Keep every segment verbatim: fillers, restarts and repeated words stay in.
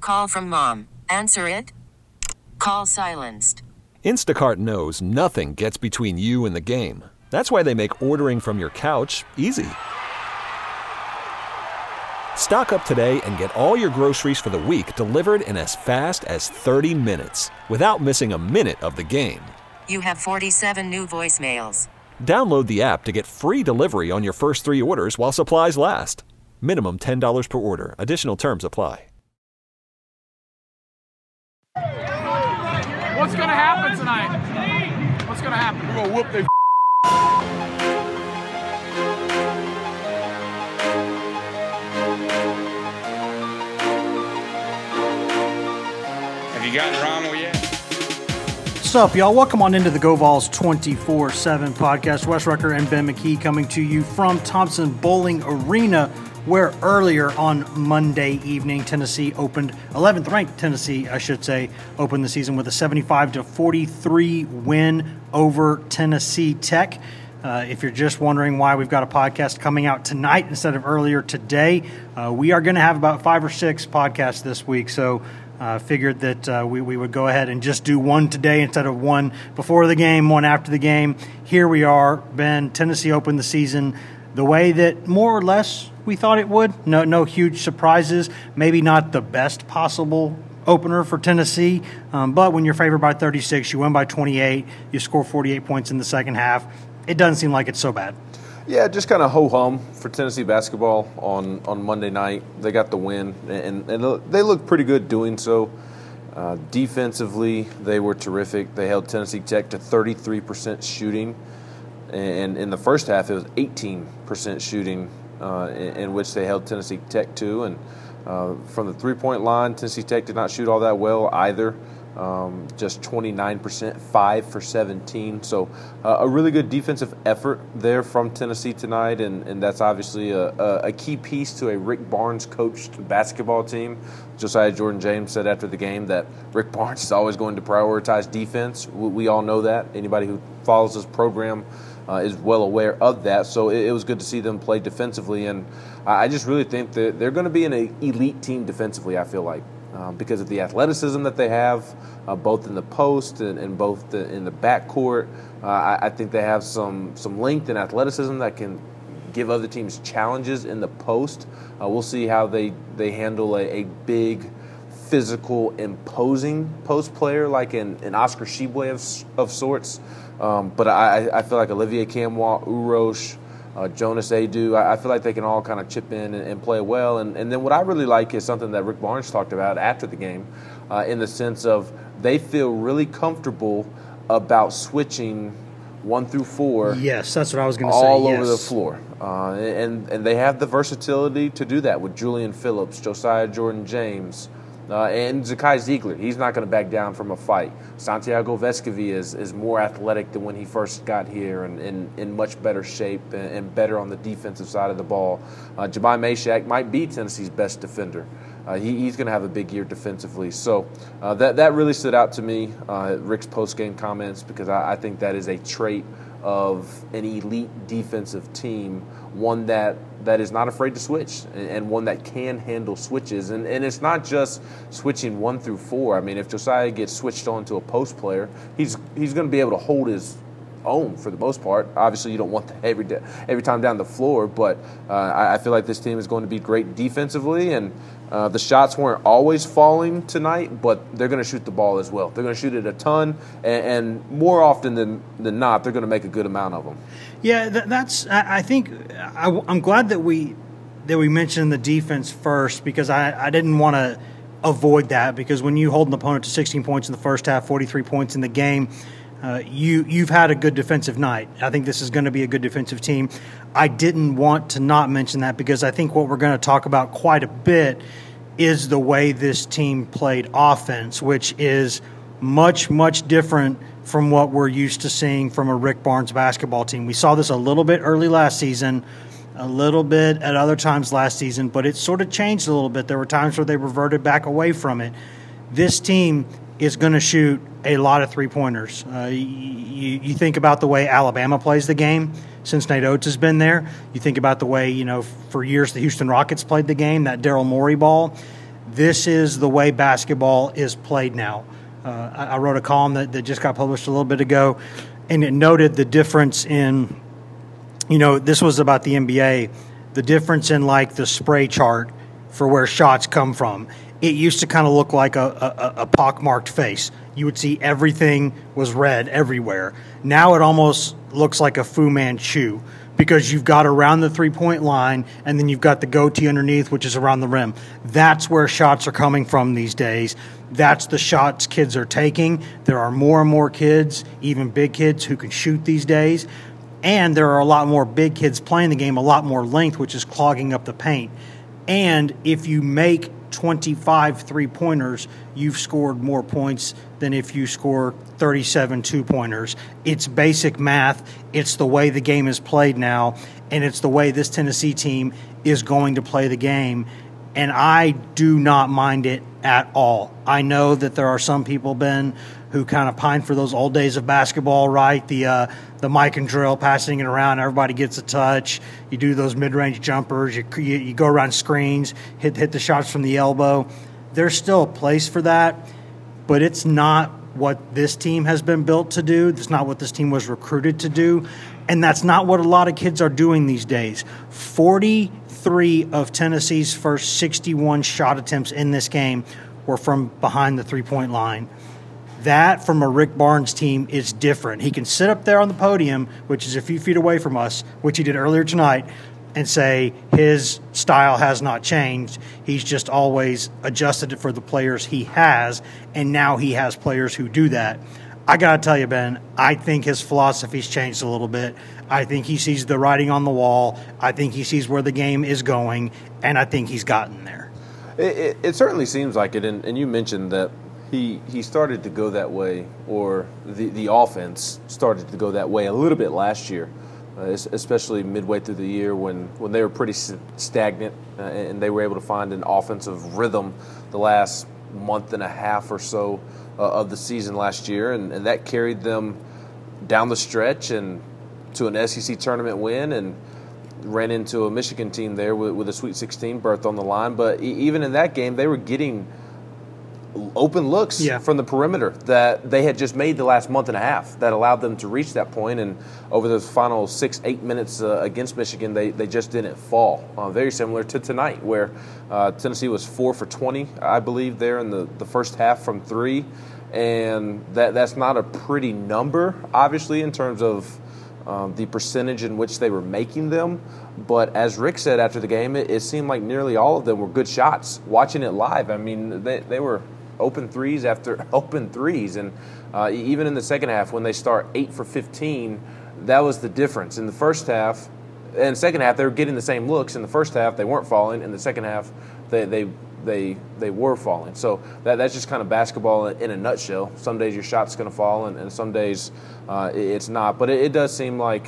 Call from mom. Answer it. Call silenced. Instacart knows nothing gets between you and the game. That's why they make ordering from your couch easy. Stock up today and get all your groceries for the week delivered in as fast as thirty minutes without missing a minute of the game. You have forty-seven new voicemails. Download the app to get free delivery on your first three orders while supplies last. Minimum ten dollars per order. Additional terms apply. What's going to happen tonight? What's going to happen? We're going to whoop their Have you gotten Rommel yet? What's up, y'all? Welcome on into the Go Vols twenty-four seven podcast. Wes Rucker and Ben McKee coming to you from Thompson Bowling Arena, where earlier on Monday evening, Tennessee opened, eleventh ranked Tennessee, I should say, opened the season with a seventy-five to forty-three win over Tennessee Tech. Uh, if you're just wondering why we've got a podcast coming out tonight instead of earlier today, uh, we are going to have about five or six podcasts this week, so uh, figured that uh, we, we would go ahead and just do one today instead of one before the game, one after the game. Here we are, Ben. Tennessee opened the season the way that more or less we thought it would. No, no huge surprises. Maybe not the best possible opener for Tennessee, um, but when you're favored by thirty-six, you win by twenty-eight, you score forty-eight points in the second half. It doesn't seem like it's so bad. Yeah, just kind of ho-hum for Tennessee basketball on, on Monday night. They got the win, and, and they looked pretty good doing so. Uh, defensively, they were terrific. They held Tennessee Tech to thirty-three percent shooting, and in the first half, it was eighteen percent shooting, uh, in, in which they held Tennessee Tech to. And uh, from the three-point line, Tennessee Tech did not shoot all that well either. Um, just twenty-nine percent, five for seventeen. So uh, a really good defensive effort there from Tennessee tonight, and, and that's obviously a, a, a key piece to a Rick Barnes-coached basketball team. Josiah Jordan-James said after the game that Rick Barnes is always going to prioritize defense. We, we all know that. Anybody who follows this program uh, is well aware of that. So it, it was good to see them play defensively, and I just really think that they're going to be an elite team defensively, I feel like. Uh, because of the athleticism that they have, uh, both in the post and, and both the, in the backcourt. Uh, I, I think they have some some length and athleticism that can give other teams challenges in the post. Uh, we'll see how they, they handle a, a big, physical, imposing post player like an, an Oscar Tshiebwe of, of sorts. Um, but I, I feel like Olivier Camwa, Urosh, Uh, Jonas Adu, I, I feel like they can all kind of chip in and, and play well. And, and then what I really like is something that Rick Barnes talked about after the game, uh, in the sense of they feel really comfortable about switching one through four. Yes, that's what I was going to say. All yes. over the floor. Uh, and, and they have the versatility to do that with Julian Phillips, Josiah Jordan-James, Uh, and Zakai Ziegler. He's not going to back down from a fight. Santiago Vescovi is, is more athletic than when he first got here, and in, in much better shape and, and better on the defensive side of the ball. Uh, Jahmai Mashack might be Tennessee's best defender. Uh, he, he's going to have a big year defensively. So uh, that, that really stood out to me, uh, Rick's post-game comments, because I, I think that is a trait of an elite defensive team, one that, that is not afraid to switch, and, and one that can handle switches. And, and it's not just switching one through four. I mean, if Josiah gets switched on to a post player, he's he's going to be able to hold his own for the most part. Obviously, you don't want that every day, every time down the floor, but uh, I, I feel like this team is going to be great defensively, and uh, the shots weren't always falling tonight, but they're going to shoot the ball as well. They're going to shoot it a ton, and, and more often than, than not, they're going to make a good amount of them. Yeah, that, that's. I, I think I, I'm glad that we that we mentioned the defense first, because I, I didn't want to avoid that, because when you hold an opponent to sixteen points in the first half, forty-three points in the game, uh, you you've had a good defensive night. I think this is going to be a good defensive team. I didn't want to not mention that, because I think what we're going to talk about quite a bit is the way this team played offense, which is much, much different from what we're used to seeing from a Rick Barnes basketball team. We saw this a little bit early last season, a little bit at other times last season, but it sort of changed a little bit. There were times where they reverted back away from it. This team is going to shoot a lot of three-pointers. Uh, you, you think about the way Alabama plays the game since Nate Oates has been there. You think about the way, you know, for years the Houston Rockets played the game, that Daryl Morey ball. this is the way basketball is played now. Uh, I, I wrote a column that, that just got published a little bit ago, and it noted the difference in, you know, this was about the N B A, the difference in like the spray chart for where shots come from. It used to kind of look like a, a, a pockmarked face. You would see everything was red everywhere. Now it almost looks like a Fu Manchu, because you've got around the three-point line, and then you've got the goatee underneath, which is around the rim. That's where shots are coming from these days. That's the shots kids are taking. There are more and more kids, even big kids, who can shoot these days. And there are a lot more big kids playing the game, a lot more length, which is clogging up the paint. And if you make twenty-five three-pointers, you've scored more points than if you score thirty-seven two-pointers. It's basic math. It's the way the game is played now, and it's the way this Tennessee team is going to play the game. And I do not mind it at all. I know that there are some people, Ben, who kind of pine for those old days of basketball, right? The uh, the mic and drill, passing it around, everybody gets a touch. You do those mid-range jumpers. You, you you go around screens, hit hit the shots from the elbow. There's still a place for that, but it's not what this team has been built to do. It's not what this team was recruited to do, and that's not what a lot of kids are doing these days. forty-three of Tennessee's first sixty-one shot attempts in this game were from behind the three-point line. That, from a Rick Barnes team, is different. He can sit up there on the podium, which is a few feet away from us, which he did earlier tonight, and say his style has not changed. He's just always adjusted it for the players he has, and now he has players who do that. I got to tell you, Ben, I think his philosophy's changed a little bit. I think he sees the writing on the wall. I think he sees where the game is going, and I think he's gotten there. It, it, it certainly seems like it, and, and you mentioned that He he started to go that way, or the, the offense started to go that way a little bit last year, uh, especially midway through the year when, when they were pretty stagnant uh, and they were able to find an offensive rhythm the last month and a half or so uh, of the season last year, and, and that carried them down the stretch and to an S E C tournament win, and ran into a Michigan team there with, with a Sweet sixteen berth on the line. But e- even in that game, they were getting open looks yeah. from the perimeter that they had just made the last month and a half that allowed them to reach that point. And over those final six, eight minutes uh, against Michigan, they, they just didn't fall. Uh, very similar to tonight, where uh, Tennessee was four for twenty, I believe, there in the, the first half from three. And that that's not a pretty number, obviously, in terms of um, the percentage in which they were making them. But as Rick said after the game, it, it seemed like nearly all of them were good shots. Watching it live, I mean, they, they were open threes after open threes. And uh, even in the second half, when they start eight for fifteen, that was the difference. In the first half, in the second half, they were getting the same looks. In the first half, they weren't falling. In the second half, they they they, they were falling. So that that's just kind of basketball in a nutshell. Some days your shot's going to fall, and, and some days uh, it's not. But it, it does seem like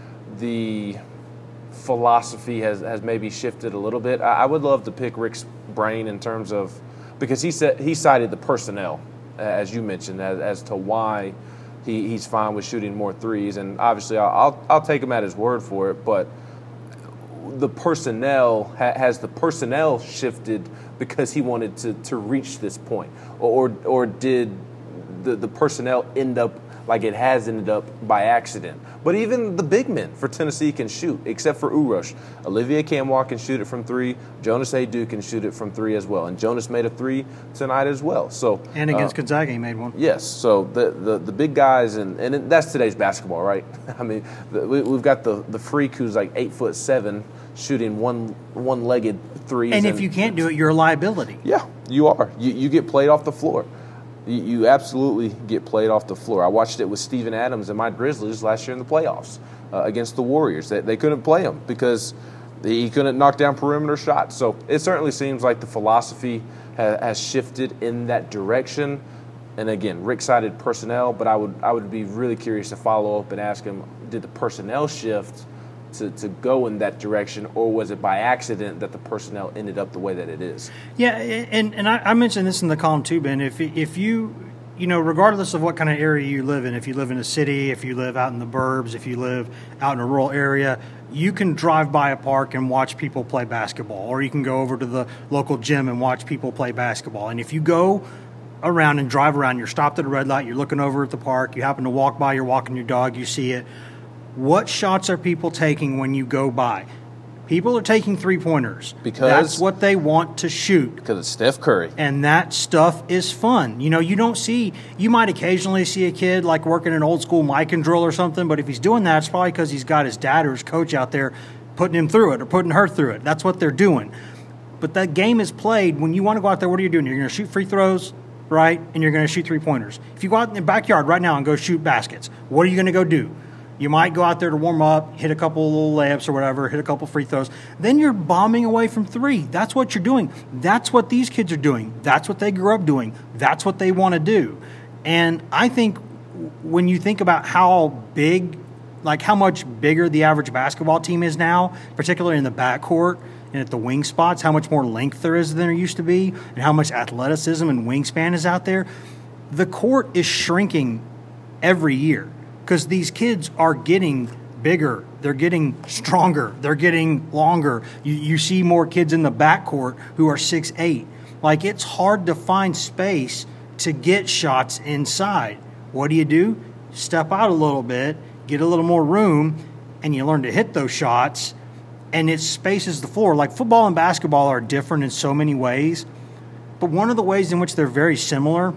the philosophy has, has maybe shifted a little bit. I, I would love to pick Rick's brain in terms of, because he said he cited the personnel, as you mentioned, as, as to why he, he's fine with shooting more threes. And obviously, I'll, I'll I'll take him at his word for it. But the personnel ha, has the personnel shifted because he wanted to, to reach this point, or or did the the personnel end up like it has ended up by accident? But even the big men for Tennessee can shoot, except for Urosh. Olivier Camwalk can shoot it from three. Jonas Adu can shoot it from three as well. And Jonas made a three tonight as well. So And against uh, Gonzaga, he made one. Yes. So the the, the big guys, and, and that's today's basketball, right? I mean, the, we, we've got the, the freak who's like eight foot seven shooting one one-legged threes. And if you can't do it, you're a liability. Yeah, you are. You, you get played off the floor. You, you absolutely get played off the floor. I watched it with Steven Adams and my Grizzlies last year in the playoffs uh, against the Warriors. They, they couldn't play him because he couldn't knock down perimeter shots. So it certainly seems like the philosophy ha- has shifted in that direction. And again, Rick cited personnel, but I would I would be really curious to follow up and ask him, did the personnel shift to, to go in that direction, or was it by accident that the personnel ended up the way that it is? Yeah, and, and I, I mentioned this in the column too, Ben. If if you, you know, regardless of what kind of area you live in, if you live in a city, if you live out in the burbs, if you live out in a rural area, you can drive by a park and watch people play basketball, or you can go over to the local gym and watch people play basketball. And if you go around and drive around, you're stopped at a red light, you're looking over at the park, you happen to walk by, you're walking your dog, you see it. What shots are people taking when you go by? People are taking three-pointers. Because that's what they want to shoot. Because it's Steph Curry. And that stuff is fun. You know, you don't see – you might occasionally see a kid like working an old-school mic and drill or something, but if he's doing that, it's probably because he's got his dad or his coach out there putting him through it or putting her through it. That's what they're doing. But that game is played when you want to go out there, what are you doing? You're going to shoot free throws, right, and you're going to shoot three-pointers. If you go out in the backyard right now and go shoot baskets, what are you going to go do? You might go out there to warm up, hit a couple of little layups or whatever, hit a couple free throws. Then you're bombing away from three. That's what you're doing. That's what these kids are doing. That's what they grew up doing. That's what they want to do. And I think when you think about how big, like how much bigger the average basketball team is now, particularly in the backcourt and at the wing spots, how much more length there is than there used to be, and how much athleticism and wingspan is out there, the court is shrinking every year. Because these kids are getting bigger, they're getting stronger, they're getting longer. You, you see more kids in the backcourt who are six eight. Like, it's hard to find space to get shots inside. What do you do? Step out a little bit, get a little more room, and you learn to hit those shots, and it spaces the floor. Like, football and basketball are different in so many ways, but one of the ways in which they're very similar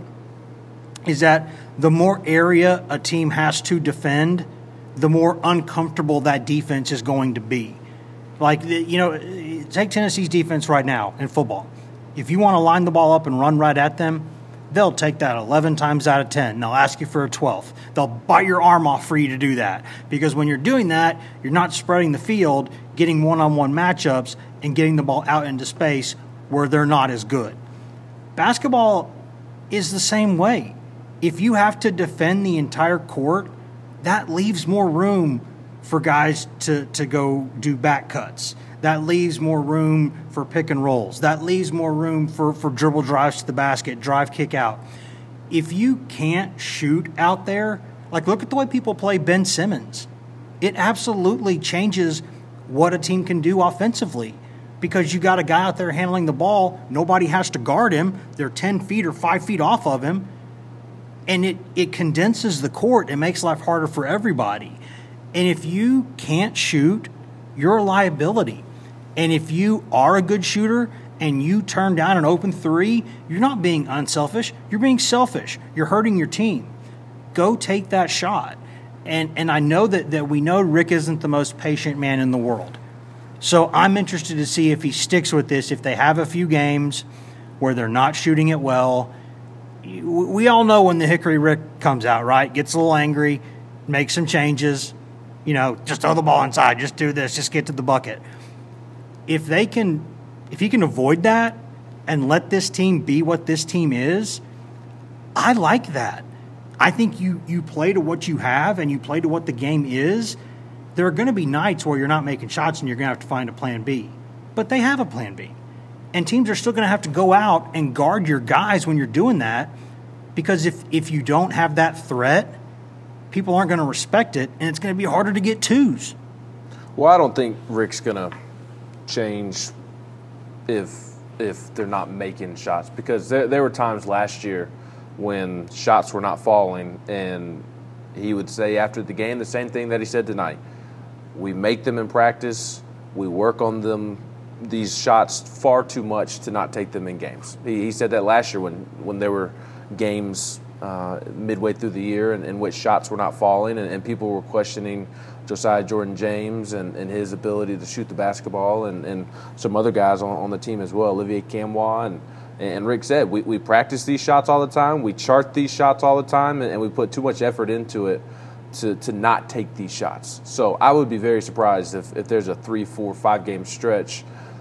is that the more area a team has to defend, the more uncomfortable that defense is going to be. Like, you know, take Tennessee's defense right now in football. If you want to line the ball up and run right at them, they'll take that eleven times out of ten. They'll ask you for a twelfth. They'll bite your arm off for you to do that. Because when you're doing that, you're not spreading the field, getting one-on-one matchups, and getting the ball out into space where they're not as good. Basketball is the same way. If you have to defend the entire court, that leaves more room for guys to, to go do back cuts. That leaves more room for pick and rolls. That leaves more room for, for dribble drives to the basket, drive, kick out. If you can't shoot out there, like look at the way people play Ben Simmons. It absolutely changes what a team can do offensively because you got a guy out there handling the ball. Nobody has to guard him. They're ten feet or five feet off of him. And it, it condenses the court and makes life harder for everybody. And if you can't shoot, you're a liability. And if you are a good shooter and you turn down an open three, you're not being unselfish. You're being selfish. You're hurting your team. Go take that shot. And and I know that, that we know Rick isn't the most patient man in the world. So I'm interested to see if he sticks with this, if they have a few games where they're not shooting it well. We all know when the Hickory Rick comes out, right? Gets a little angry, makes some changes, you know, just throw the ball inside, just do this, just get to the bucket. If they can, if he can avoid that and let this team be what this team is, I like that. I think you you play to what you have and you play to what the game is. There are going to be nights where you're not making shots and you're going to have to find a plan B. But they have a plan B. And teams are still going to have to go out and guard your guys when you're doing that because if, if you don't have that threat, people aren't going to respect it, and it's going to be harder to get twos. Well, I don't think Rick's going to change if if they're not making shots because there, there were times last year when shots were not falling, and he would say after the game the same thing that he said tonight. We make them in practice. We work on them. These shots far too much to not take them in games. He, he said that last year when, when there were games uh, midway through the year in, in which shots were not falling and, and people were questioning Josiah Jordan-James and, and his ability to shoot the basketball and, and some other guys on, on the team as well, Olivier Camwa. And, and Rick said, we, we practice these shots all the time, we chart these shots all the time, and, and we put too much effort into it to, to not take these shots. So I would be very surprised if, if there's a three, four, five-game stretch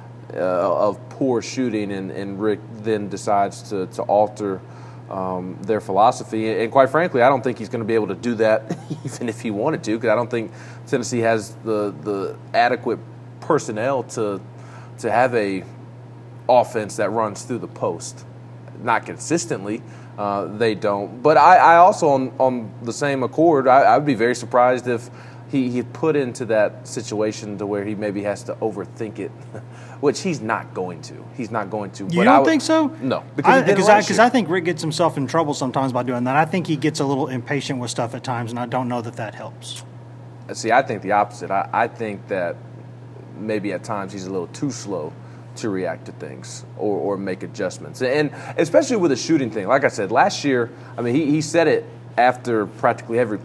Uh, of poor shooting, and, and Rick then decides to, to alter um, their philosophy. And quite frankly, I don't think he's going to be able to do that even if he wanted to, because I don't think Tennessee has the the adequate personnel to to have a offense that runs through the post. Not consistently, uh, they don't. But I, I also, on, on the same accord, I, I would be very surprised if he he put into that situation to where he maybe has to overthink it, which he's not going to. He's not going to. You but don't I would, think so? No, because because I, I, I think Rick gets himself in trouble sometimes by doing that. I think he gets a little impatient with stuff at times, and I don't know that that helps. See, I think the opposite. I, I think that maybe at times he's a little too slow to react to things or, or make adjustments. And especially with the shooting thing. Like I said, last year, I mean, he, he said it after practically every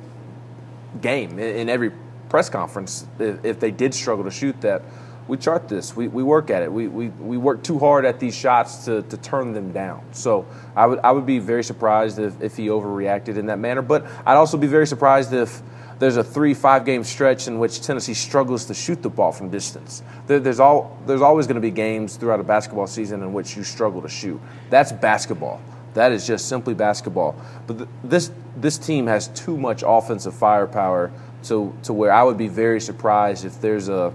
game, in, in every press conference, if, if they did struggle to shoot that, we chart this. We, we work at it. We, we we work too hard at these shots to, to turn them down. So I would I would be very surprised if, if he overreacted in that manner. But I'd also be very surprised if there's a three, five-game stretch in which Tennessee struggles to shoot the ball from distance. There, there's all there's always going to be games throughout a basketball season in which you struggle to shoot. That's basketball. That is just simply basketball. But th- this this team has too much offensive firepower to to where I would be very surprised if there's a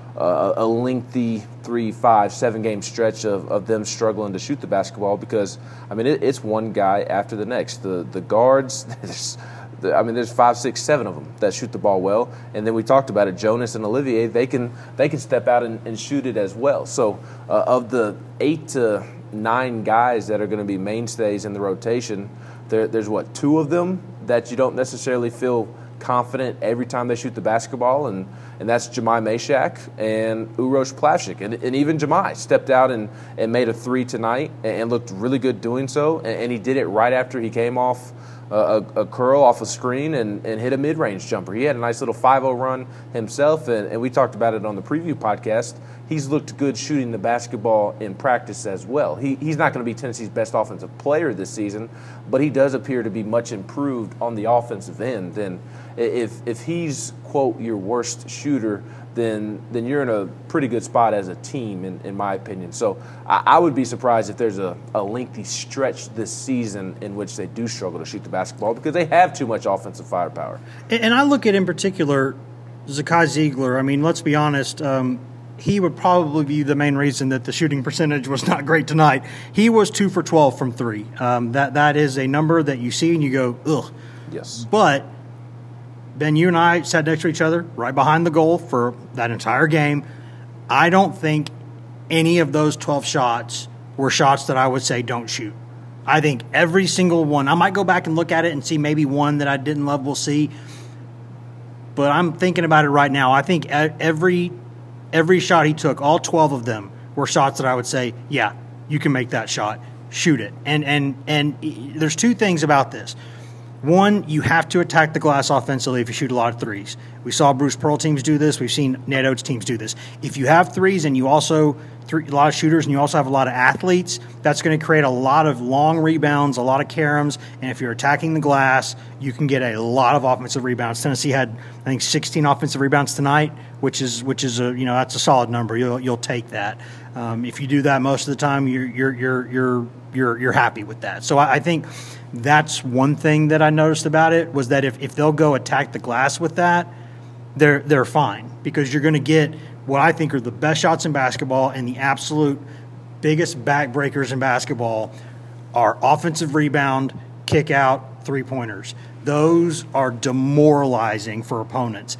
a, a lengthy three, five, seven-game stretch of, of them struggling to shoot the basketball because, I mean, it, it's one guy after the next. The the guards, there's, the, I mean, there's five, six, seven of them that shoot the ball well. And then we talked about it, Jonas and Olivier, they can they can step out and, and shoot it as well. So uh, of the eight to nine guys that are going to be mainstays in the rotation, there, there's, what, two of them that you don't necessarily feel confident every time they shoot the basketball, and, and that's Jemai Mashak and Urosh Plavsic. And, and even Jemai stepped out and, and made a three tonight and, and looked really good doing so, and, and he did it right after he came off a, a curl off a screen and, and hit a mid-range jumper. He had a nice little five oh run himself, and, and we talked about it on the preview podcast. He's looked good shooting the basketball in practice as well. He, he's not going to be Tennessee's best offensive player this season, but he does appear to be much improved on the offensive end. And if if he's, quote, your worst shooter, then then you're in a pretty good spot as a team, in, in my opinion. So I, I would be surprised if there's a, a lengthy stretch this season in which they do struggle to shoot the basketball because they have too much offensive firepower. And, and I look at, in particular, Zakai Ziegler. I mean, let's be honest, um, he would probably be the main reason that the shooting percentage was not great tonight. He was two for twelve from three. Um, that that is a number that you see and you go, ugh. Yes. But, Ben, you and I sat next to each other right behind the goal for that entire game. I don't think any of those twelve shots were shots that I would say don't shoot. I think every single one, I might go back and look at it and see maybe one that I didn't love, we'll see. But I'm thinking about it right now. I think every every shot he took, all twelve of them, were shots that I would say, yeah, you can make that shot. Shoot it. And and and there's two things about this. One, you have to attack the glass offensively if you shoot a lot of threes. We saw Bruce Pearl teams do this. We've seen Nate Oates teams do this. If you have threes and you also three, a lot of shooters and you also have a lot of athletes, that's going to create a lot of long rebounds, a lot of caroms. And if you're attacking the glass, you can get a lot of offensive rebounds. Tennessee had, I think, sixteen offensive rebounds tonight, which is which is a you know that's a solid number. You'll you'll take that. Um, if you do that most of the time, you're you're you're you're you're, you're happy with that. So I, I think. That's one thing that I noticed about it was that if, if they'll go attack the glass with that, they're they're fine because you're going to get what I think are the best shots in basketball and the absolute biggest backbreakers in basketball are offensive rebound, kick out, three-pointers. Those are demoralizing for opponents.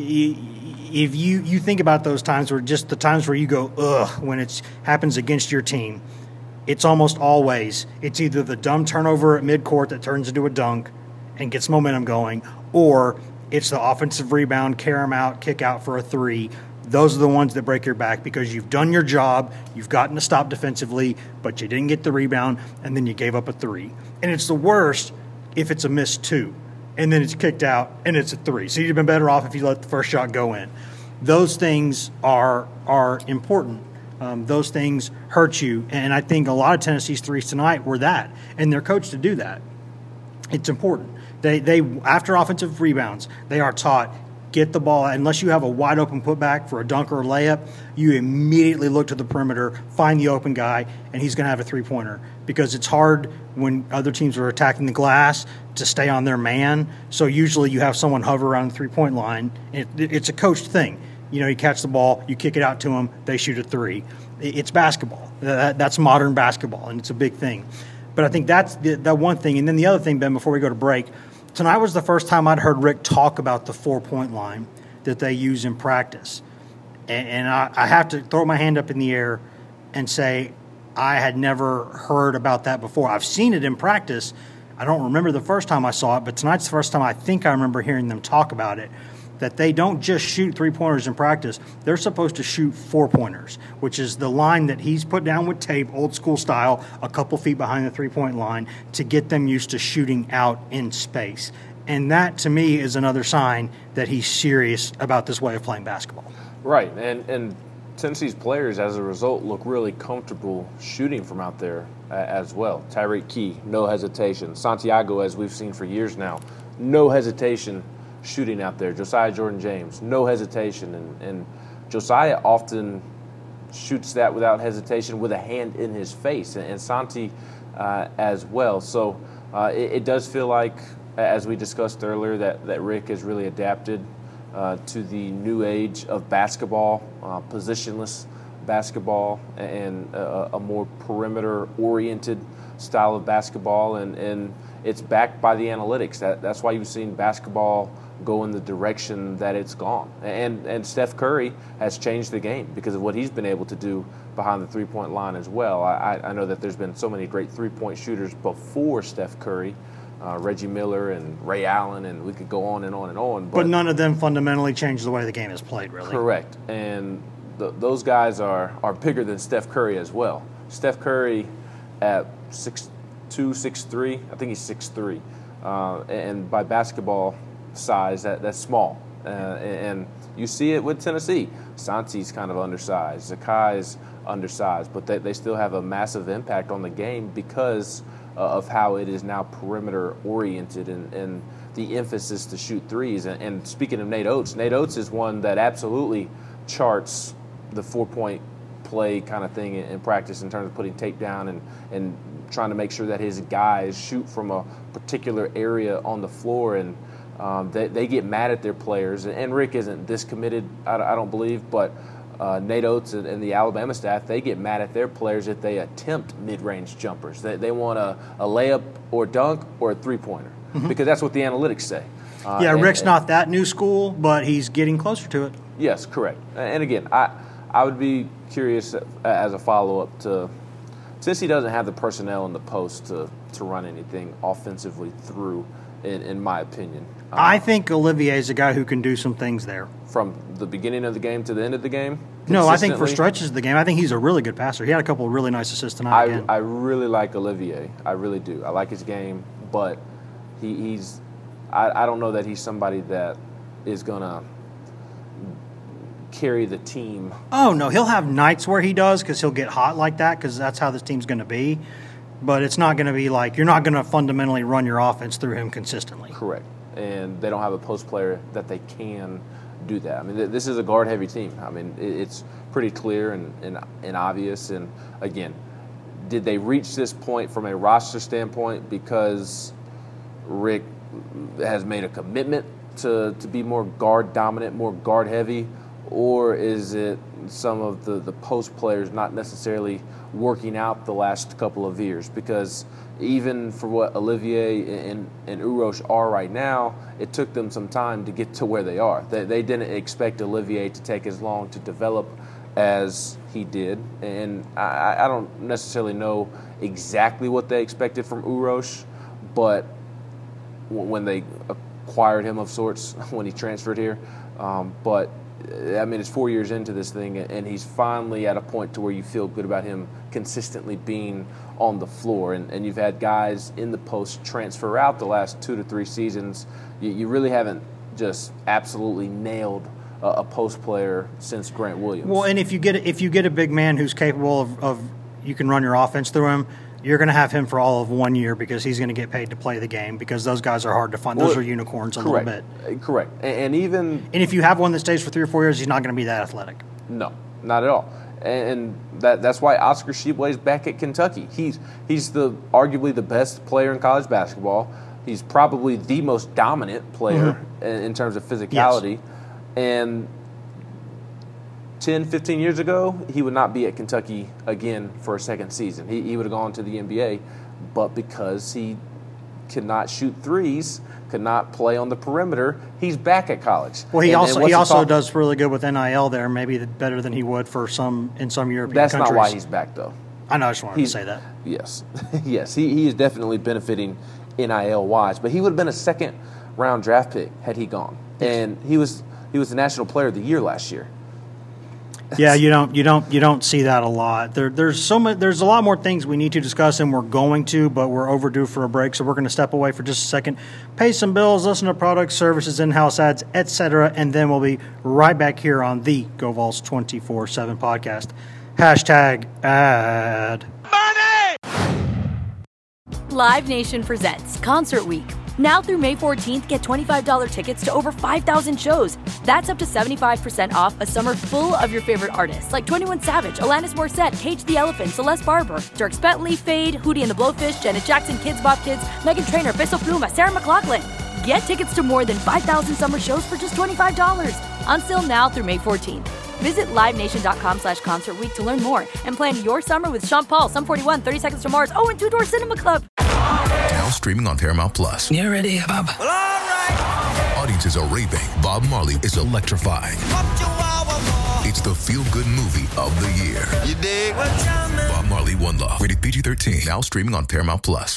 If you, you think about those times where just the times where you go, ugh, when it happens against your team, it's almost always, it's either the dumb turnover at midcourt that turns into a dunk and gets momentum going, or it's the offensive rebound, carry them out, kick out for a three. Those are the ones that break your back because you've done your job, you've gotten to stop defensively, but you didn't get the rebound, and then you gave up a three. And it's the worst if it's a missed two, and then it's kicked out, and it's a three. So you'd have been better off if you let the first shot go in. Those things are are important. Um, those things hurt you, and I think a lot of Tennessee's threes tonight were that, and they're coached to do that. It's important. They they after offensive rebounds, they are taught get the ball unless you have a wide open putback for a dunk or a layup. You immediately look to the perimeter, find the open guy, and he's going to have a three pointer because it's hard when other teams are attacking the glass to stay on their man. So usually you have someone hover around the three point line. It, it's a coached thing. You know, you catch the ball, you kick it out to them, they shoot a three. It's basketball. That, that's modern basketball, and it's a big thing. But I think that's the, that one thing. And then the other thing, Ben, before we go to break, tonight was the first time I'd heard Rick talk about the four-point line that they use in practice. And, and I, I have to throw my hand up in the air and say I had never heard about that before. I've seen it in practice. I don't remember the first time I saw it, but tonight's the first time I think I remember hearing them talk about it, that they don't just shoot three-pointers in practice. They're supposed to shoot four-pointers, which is the line that he's put down with tape, old-school style, a couple feet behind the three-point line to get them used to shooting out in space. And that, to me, is another sign that he's serious about this way of playing basketball. Right, and and Tennessee's players, as a result, look really comfortable shooting from out there uh, as well. Tyreek Key, no hesitation. Santiago, as we've seen for years now, no hesitation shooting out there. Josiah Jordan-James, no hesitation. And, and Josiah often shoots that without hesitation with a hand in his face, and, and Santi uh, as well. So uh, it, it does feel like, as we discussed earlier, that, that Rick has really adapted Uh, to the new age of basketball, uh, positionless basketball, and uh, a more perimeter-oriented style of basketball, and, and it's backed by the analytics. That, that's why you've seen basketball go in the direction that it's gone. And, and Steph Curry has changed the game because of what he's been able to do behind the three-point line as well. I, I know that there's been so many great three-point shooters before Steph Curry, Uh, Reggie Miller and Ray Allen, and we could go on and on and on. But, but none of them fundamentally changed the way the game is played, really. Correct. And th- those guys are, are bigger than Steph Curry as well. Steph Curry at six two, six three, I think he's six three. Uh, and by basketball size, that, that's small. Uh, and you see it with Tennessee. Santi's kind of undersized. Zakai's undersized. But they, they still have a massive impact on the game because of how it is now perimeter-oriented and, and the emphasis to shoot threes. And, and speaking of Nate Oates, Nate Oates is one that absolutely charts the four-point play kind of thing in, in practice in terms of putting tape down and, and trying to make sure that his guys shoot from a particular area on the floor. And um, they, they get mad at their players. And Rick isn't this committed, I, I don't believe, but Uh, Nate Oates and, and the Alabama staff, they get mad at their players if they attempt mid-range jumpers. They, they want a, a layup or dunk or a three-pointer mm-hmm. because that's what the analytics say. Uh, yeah, and, Rick's and, not that new school, but he's getting closer to it. Yes, correct. And again, I I would be curious as a follow-up to, since he doesn't have the personnel in the post to, to run anything offensively through, in, in my opinion. Um, I think Olivier's a guy who can do some things there. From the beginning of the game to the end of the game? No, I think for stretches of the game, I think he's a really good passer. He had a couple of really nice assists tonight. I, again. I really like Olivier. I really do. I like his game, but he, he's I, I don't know that he's somebody that is going to carry the team. Oh, no, he'll have nights where he does because he'll get hot like that because that's how this team's going to be. But it's not going to be like you're not going to fundamentally run your offense through him consistently. Correct. And they don't have a post player that they can do that. I mean, th- this is a guard-heavy team. I mean, it, it's pretty clear and, and, and obvious. And, again, did they reach this point from a roster standpoint because Rick has made a commitment to, to be more guard-dominant, more guard-heavy, or is it some of the, the post players not necessarily working out the last couple of years? Because even for what Olivier and, and Urosh are right now, it took them some time to get to where they are. They, they didn't expect Olivier to take as long to develop as he did. And I, I don't necessarily know exactly what they expected from Urosh, but when they acquired him of sorts, when he transferred here. Um, but I mean, it's four years into this thing, and he's finally at a point to where you feel good about him consistently being on the floor. And, and you've had guys in the post transfer out the last two to three seasons. You, you really haven't just absolutely nailed a, a post player since Grant Williams. Well, and if you get if you get a big man who's capable of, of you can run your offense through him, you're going to have him for all of one year because he's going to get paid to play the game because those guys are hard to find. Those well, are unicorns a correct. little bit. Correct. And, and even – And if you have one that stays for three or four years, he's not going to be that athletic. No, not at all. And that that's why Oscar Tshiebwe is back at Kentucky. He's he's the arguably the best player in college basketball. He's probably the most dominant player mm-hmm. in, in terms of physicality. Yes. And ten, fifteen years ago, he would not be at Kentucky again for a second season. He, he would have gone to the N B A, but because he could not shoot threes, could not play on the perimeter. He's back at college. Well, he and, also and he also talk- does really good with N I L there, maybe better than he would for some in some European That's countries. not why he's back, though. I know, I just wanted He's, to say that. Yes. yes, he, he is definitely benefiting N I L-wise, but he would have been a second-round draft pick had he gone. And he was he was the National Player of the Year last year. Yeah, you don't you don't you don't see that a lot. There there's so much there's a lot more things we need to discuss, and we're going to, but we're overdue for a break, so we're going to step away for just a second, pay some bills, listen to products, services, in-house ads, et cetera, and then we'll be right back here on the Go Vols twenty-four seven podcast. Hashtag ad. Live Nation presents Concert Week. Now through May fourteenth, get twenty-five dollars tickets to over five thousand shows. That's up to seventy-five percent off a summer full of your favorite artists like twenty-one Savage, Alanis Morissette, Cage the Elephant, Celeste Barber, Dierks Bentley, Fade, Hootie and the Blowfish, Janet Jackson, Kids Bop Kids, Meghan Trainor, Peso Pluma, Sarah McLachlan. Get tickets to more than five thousand summer shows for just twenty-five dollars. On sale now through May fourteenth. Visit livenation.com slash concert week to learn more and plan your summer with Sean Paul, Sum forty-one, thirty Seconds to Mars, oh, and Two Door Cinema Club. Now streaming on Paramount Plus. You ready, Bob? Well, all right. Audiences are raving. Bob Marley is electrifying. It's the feel-good movie of the year. You dig? Bob Marley, One Love. Rated P G thirteen. Now streaming on Paramount Plus.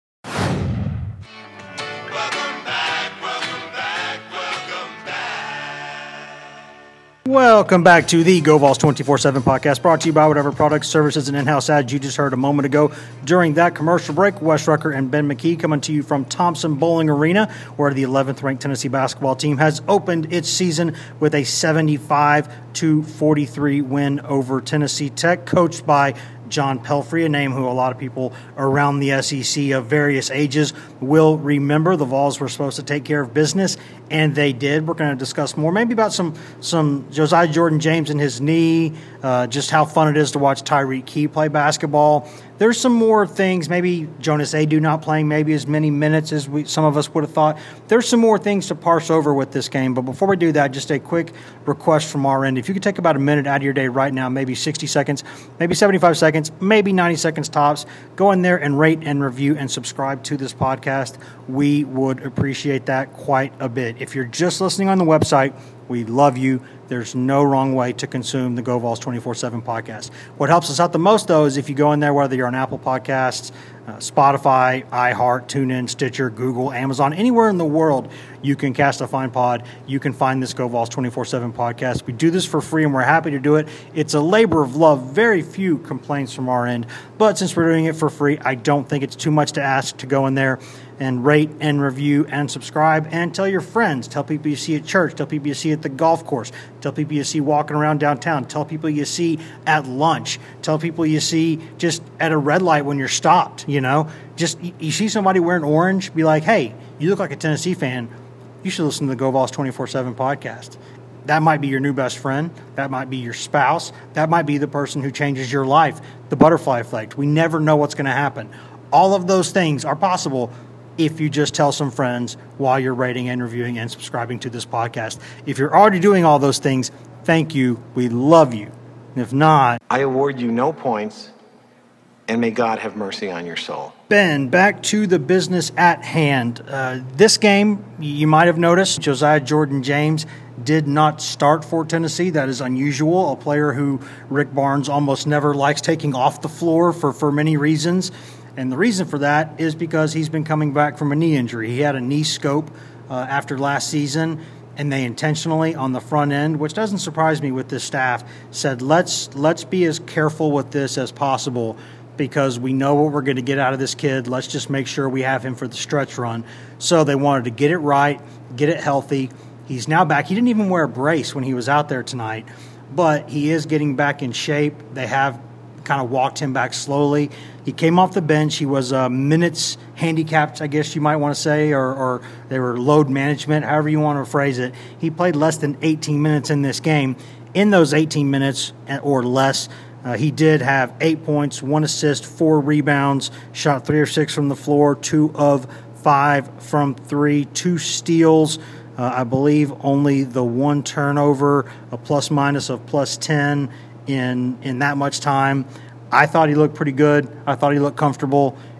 Welcome back to the Go Vols twenty-four seven podcast, brought to you by whatever products, services, and in-house ads you just heard a moment ago. During that commercial break, Wes Rucker and Ben McKee coming to you from Thompson Bowling Arena, where the eleventh ranked Tennessee basketball team has opened its season with a seventy-five to forty-three win over Tennessee Tech, coached by John Pelfrey, a name who a lot of people around the S E C of various ages will remember. The Vols were supposed to take care of business, and they did. We're going to discuss more, maybe about some some Josiah Jordan-James and his knee, uh, just how fun it is to watch Tyreek Key play basketball. There's some more things, maybe Jonas Adu not playing maybe as many minutes as we, some of us would have thought. There's some more things to parse over with this game, but before we do that, just a quick request from our end. If you could take about a minute out of your day right now, maybe sixty seconds, maybe seventy-five seconds, maybe ninety seconds tops, go in there and rate and review and subscribe to this podcast. We would appreciate that quite a bit. If you're just listening on the website, we love you. There's no wrong way to consume the Go Vols twenty-four seven podcast. What helps us out the most, though, is if you go in there, whether you're on Apple Podcasts, uh, Spotify, iHeart, TuneIn, Stitcher, Google, Amazon, anywhere in the world, you can cast a fine pod. You can find this Go Vols twenty-four seven podcast. We do this for free, and we're happy to do it. It's a labor of love. Very few complaints from our end. But since we're doing it for free, I don't think it's too much to ask to go in there and rate and review and subscribe and tell your friends. Tell people you see at church. Tell people you see at the golf course. Tell people you see walking around downtown. Tell people you see at lunch. Tell people you see just at a red light when you're stopped, you know. Just you see somebody wearing orange, be like, hey, you look like a Tennessee fan. You should listen to the Go Vols twenty-four seven podcast. That might be your new best friend. That might be your spouse. That might be the person who changes your life. The butterfly effect. We never know what's going to happen. All of those things are possible if you just tell some friends while you're rating and reviewing and subscribing to this podcast. If you're already doing all those things, thank you. We love you. If not, I award you no points, and may God have mercy on your soul. Ben, back to the business at hand. Uh, this game, you might have noticed, Josiah Jordan-James did not start for Tennessee. That is unusual. A player who Rick Barnes almost never likes taking off the floor for, for many reasons. And the reason for that is because he's been coming back from a knee injury. He had a knee scope uh, after last season, and they intentionally on the front end, which doesn't surprise me with this staff, said let's let's be as careful with this as possible because we know what we're going to get out of this kid. Let's just make sure we have him for the stretch run. So they wanted to get it right, get it healthy. He's now back. He didn't even wear a brace when he was out there tonight, but he is getting back in shape. They have kind of walked him back slowly. He came off the bench. He was uh, minutes handicapped, I guess you might want to say, or, or they were load management, however you want to phrase it. He played less than eighteen minutes in this game. In those eighteen minutes or less, uh, he did have eight points, one assist, four rebounds, shot three or six from the floor, two of five from three, two steals. Uh, I believe only the one turnover, a plus-minus of plus ten in in that much time. I thought he looked pretty good. I thought he looked comfortable.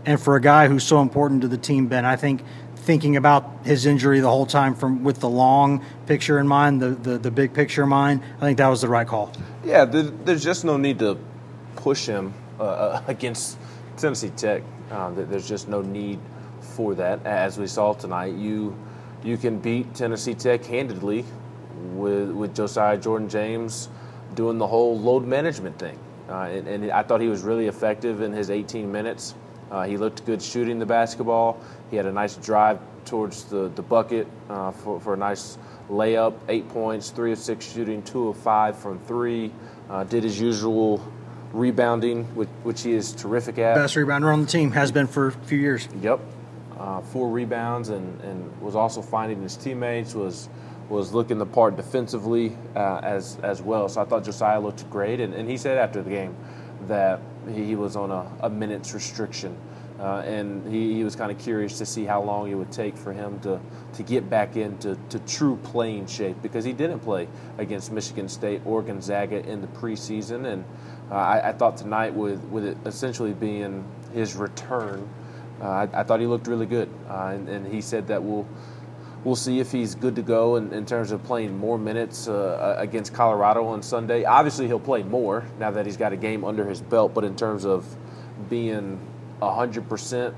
And for a guy who's so important to the team, Ben, I think thinking about his injury the whole time from with the long picture in mind, the, the, the big picture in mind, I think that was the right call. Yeah, there's just no need to push him uh, against Tennessee Tech. Uh, there's just no need for that. As we saw tonight, you you can beat Tennessee Tech handedly with with Josiah Jordan-James doing the whole load management thing. Uh, and, and I thought he was really effective in his eighteen minutes. Uh, he looked good shooting the basketball. He had a nice drive towards the, the bucket uh, for, for a nice layup, eight points, three of six shooting, two of five from three. Uh, did his usual rebounding, which, which he is terrific at. Best rebounder on the team, has been for a few years. Yep. Uh, four rebounds and, and was also finding his teammates, was was looking the part defensively uh, as as well. So I thought Josiah looked great. And, and he said after the game that he, he was on a, a minutes restriction. Uh, and he, he was kind of curious to see how long it would take for him to, to get back into to true playing shape, because he didn't play against Michigan State or Gonzaga in the preseason. And uh, I, I thought tonight, with, with it essentially being his return, uh, I, I thought he looked really good. Uh, and, and he said that we'll we'll see if he's good to go in, in terms of playing more minutes uh, against Colorado on Sunday. Obviously, he'll play more now that he's got a game under his belt, but in terms of being one hundred percent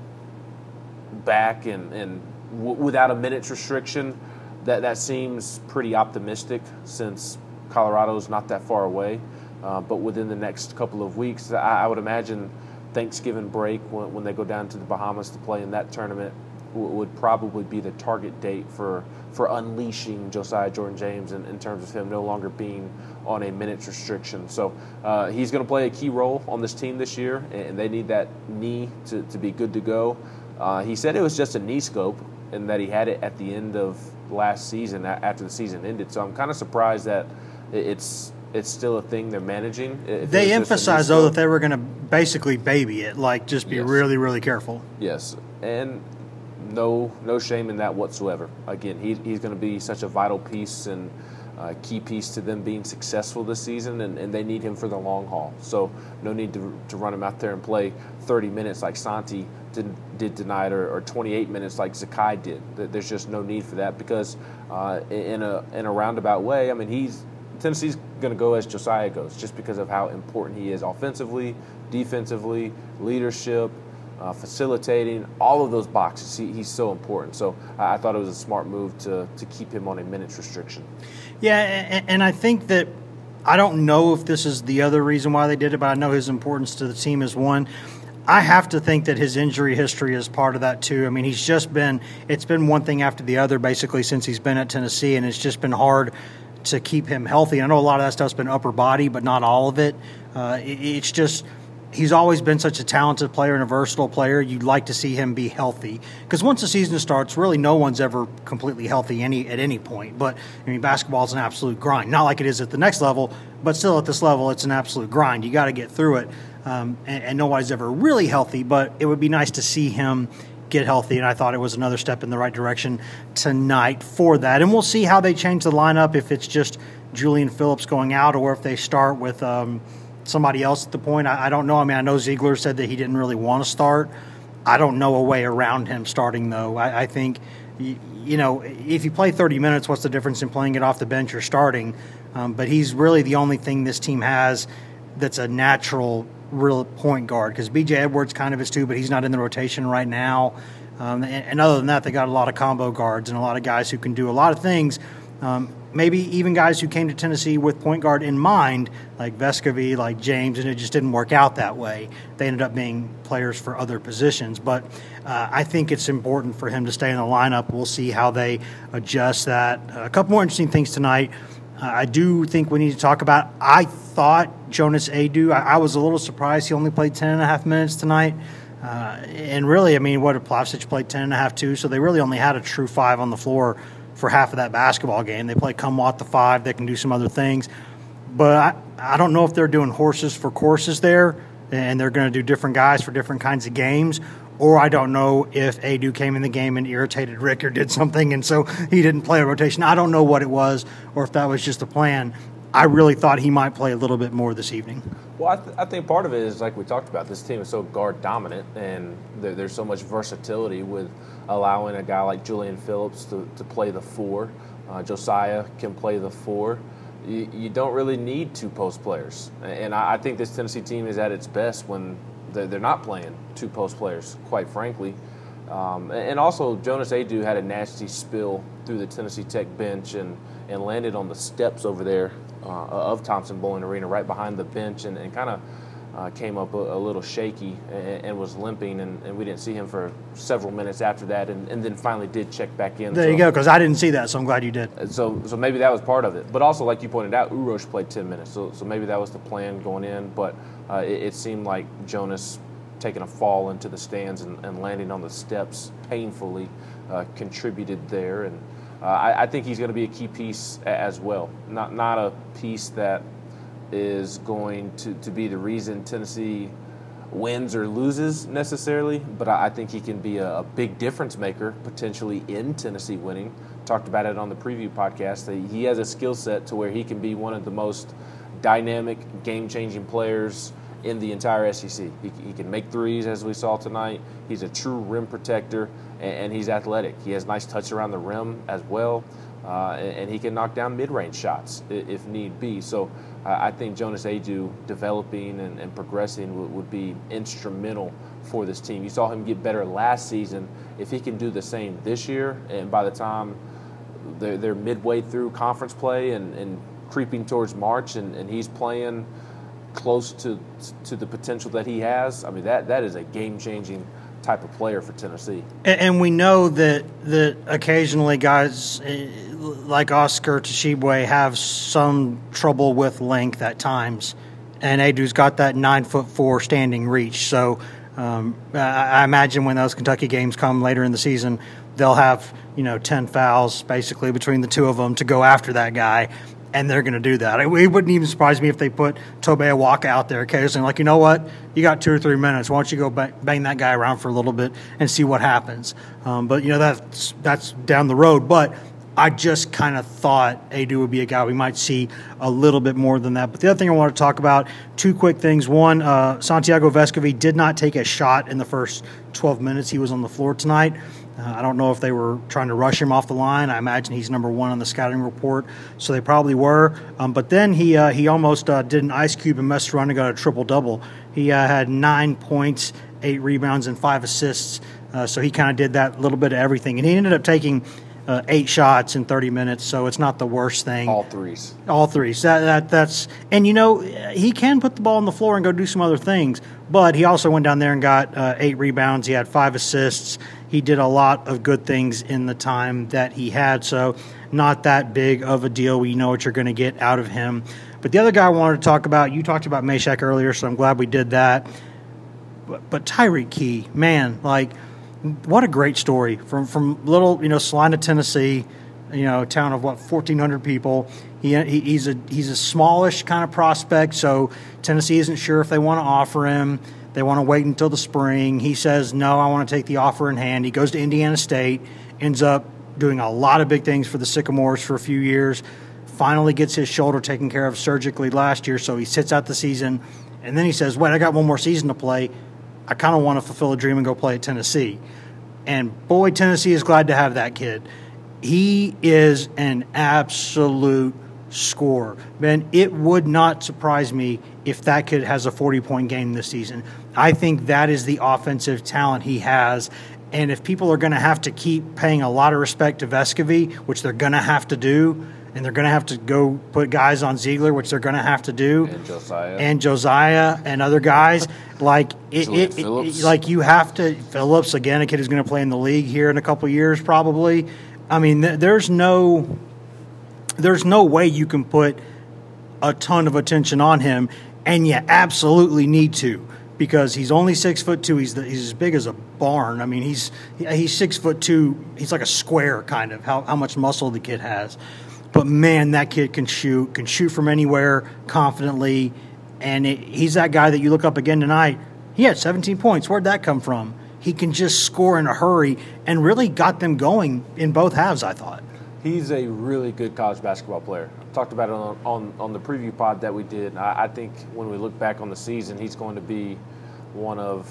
back and, and w- without a minutes restriction, that, that seems pretty optimistic since Colorado's not that far away. Uh, but within the next couple of weeks, I, I would imagine Thanksgiving break, when, when they go down to the Bahamas to play in that tournament, w- would probably be the target date for, for unleashing Josiah Jordan-James in, in terms of him no longer being on a minutes restriction. So uh, he's going to play a key role on this team this year, and they need that knee to, to be good to go. Uh, he said it was just a knee scope and that he had it at the end of last season, after the season ended. So I'm kind of surprised that it's it's still a thing they're managing. They emphasized, though, that they were going to basically baby it, like just be yes. really, really careful. Yes, and no no shame in that whatsoever. Again, he, he's going to be such a vital piece and uh, key piece to them being successful this season, and, and they need him for the long haul. So no need to, to run him out there and play thirty minutes like Santi did, did tonight, or, or twenty-eight minutes like Zakai did. There's just no need for that, because uh, in a in a roundabout way, I mean, he's Tennessee's going to go as Josiah goes, just because of how important he is offensively, defensively, leadership, uh, facilitating, all of those boxes. He, he's so important. So I, I thought it was a smart move to to keep him on a minutes restriction. Yeah, and, and I think that I don't know if this is the other reason why they did it, but I know his importance to the team is one. I have to think that his injury history is part of that too. I mean, he's just been – it's been one thing after the other basically since he's been at Tennessee, and it's just been hard to keep him healthy. I know a lot of that stuff's been upper body, but not all of it. Uh, it it's just – he's always been such a talented player and a versatile player. You'd like to see him be healthy, because once the season starts, really no one's ever completely healthy any at any point. But, I mean, basketball is an absolute grind. Not like it is at the next level, but still at this level it's an absolute grind. You got to get through it. Um, and, and nobody's ever really healthy, but it would be nice to see him get healthy, and I thought it was another step in the right direction tonight for that. And we'll see how they change the lineup, if it's just Julian Phillips going out or if they start with um, somebody else at the point. I, I don't know. I mean, I know Ziegler said that he didn't really want to start. I don't know a way around him starting, though. I, I think, you, you know, if you play thirty minutes, what's the difference in playing it off the bench or starting? Um, but he's really the only thing this team has that's a natural real point guard, because B J Edwards kind of is too, but he's not in the rotation right now. Um, and, and other than that, they got a lot of combo guards and a lot of guys who can do a lot of things. Um, maybe even guys who came to Tennessee with point guard in mind, like Vescovi, like James, and it just didn't work out that way. They ended up being players for other positions. But uh, I think it's important for him to stay in the lineup. We'll see how they adjust that. Uh, a couple more interesting things tonight. Uh, I do think we need to talk about, I thought Jonas Aidoo, I, I was a little surprised he only played ten and a half minutes tonight. Uh, and really, I mean, what did Plavsic play ten and a half too? So they really only had a true five on the floor for half of that basketball game. They play Cumwatt the five. They can do some other things. But I, I don't know if they're doing horses for courses there, and they're going to do different guys for different kinds of games. Or I don't know if Aidoo came in the game and irritated Rick or did something, and so he didn't play a rotation. I don't know what it was, or if that was just the plan. I really thought he might play a little bit more this evening. Well, I, th- I think part of it is, like we talked about, this team is so guard dominant, and there, there's so much versatility with allowing a guy like Julian Phillips to, to play the four. Uh, Josiah can play the four. You, you don't really need two post players. And I, I think this Tennessee team is at its best when they're, they're not playing two post players, quite frankly. Um, and also, Jonas Aidoo had a nasty spill through the Tennessee Tech bench and, and landed on the steps over there uh, of Thompson-Boling Arena, right behind the bench, and, and kind of uh, came up a, a little shaky and, and was limping, and, and we didn't see him for several minutes after that, and, and then finally did check back in. There so, you go, because I didn't see that, so I'm glad you did. So, so maybe that was part of it. But also, like you pointed out, Urosh played ten minutes, so, so maybe that was the plan going in. But uh, it, it seemed like Jonas taking a fall into the stands and, and landing on the steps painfully uh, contributed there. And uh, I, I think he's going to be a key piece a, as well. Not not a piece that is going to, to be the reason Tennessee wins or loses necessarily, but I, I think he can be a, a big difference maker potentially in Tennessee winning. Talked about it on the preview podcast. That he has a skill set to where he can be one of the most dynamic, game-changing players in the entire S E C. He, he can make threes, as we saw tonight. He's a true rim protector, and, and he's athletic. He has nice touch around the rim as well, uh, and, and he can knock down mid-range shots if, if need be. So uh, I think Jonas Aidoo developing and, and progressing would, would be instrumental for this team. You saw him get better last season. If he can do the same this year, and by the time they're, they're midway through conference play and, and creeping towards March, and, and he's playing close to to the potential that he has, I mean, that that is a game-changing type of player for Tennessee. And, and we know that that occasionally guys like Oscar Tshiebwe have some trouble with length at times, and Aidoo's got that nine foot four standing reach. So um, I, I imagine when those Kentucky games come later in the season, they'll have you know ten fouls basically between the two of them to go after that guy. And they're going to do that. It wouldn't even surprise me if they put Tobe Awaka out there occasionally. Like, you know what? You got two or three minutes. Why don't you go bang that guy around for a little bit and see what happens? Um, but, you know, that's that's down the road. But I just kind of thought Aidoo would be a guy we might see a little bit more than that. But the other thing I want to talk about, two quick things. One, uh, Santiago Vescovi did not take a shot in the first twelve minutes he was on the floor tonight. Uh, I don't know if they were trying to rush him off the line. I imagine he's number one on the scouting report, so they probably were. Um, but then he uh, he almost uh, did an ice cube and messed around and got a triple-double. He uh, had nine points, eight rebounds, and five assists. Uh, so he kind of did that little bit of everything. And he ended up taking uh, eight shots in thirty minutes, so it's not the worst thing. All threes. All threes. That, that, that's and, you know, he can put the ball on the floor and go do some other things, but he also went down there and got uh, eight rebounds. He had five assists. He did a lot of good things in the time that he had, so not that big of a deal. We know what you're going to get out of him. But the other guy I wanted to talk about, you talked about Meshack earlier, so I'm glad we did that. But, but Tyreke Key, man, like, what a great story. From from little, you know, Salina, Tennessee, you know, a town of, what, fourteen hundred people. He, he He's a he's a smallish kind of prospect, so Tennessee isn't sure if they want to offer him. They want to wait until the spring. He says, no, I want to take the offer in hand. He goes to Indiana State, ends up doing a lot of big things for the Sycamores for a few years, finally gets his shoulder taken care of surgically last year, so he sits out the season, and then he says, wait, I got one more season to play. I kind of want to fulfill a dream and go play at Tennessee. And, boy, Tennessee is glad to have that kid. He is an absolute scorer. Man, it would not surprise me if that kid has a forty-point game this season. I think that is the offensive talent he has. And if people are going to have to keep paying a lot of respect to Vescovi, which they're going to have to do, and they're going to have to go put guys on Ziegler, which they're going to have to do, and Josiah, and Josiah, and other guys, like it, it, it, like you have to. Phillips, again, a kid who's going to play in the league here in a couple of years, probably. I mean, th- there's no, there's no way you can put a ton of attention on him, and you absolutely need to. Because he's only six foot two, he's the, he's as big as a barn. I mean, he's he's six foot two. He's like a square, kind of how how much muscle the kid has. But man, that kid can shoot, can shoot from anywhere confidently, and it, he's that guy that you look up again tonight. He had seventeen points. Where'd that come from? He can just score in a hurry, and really got them going in both halves, I thought. He's a really good college basketball player. talked about it on, on, on the preview pod that we did. I, I think when we look back on the season, he's going to be one of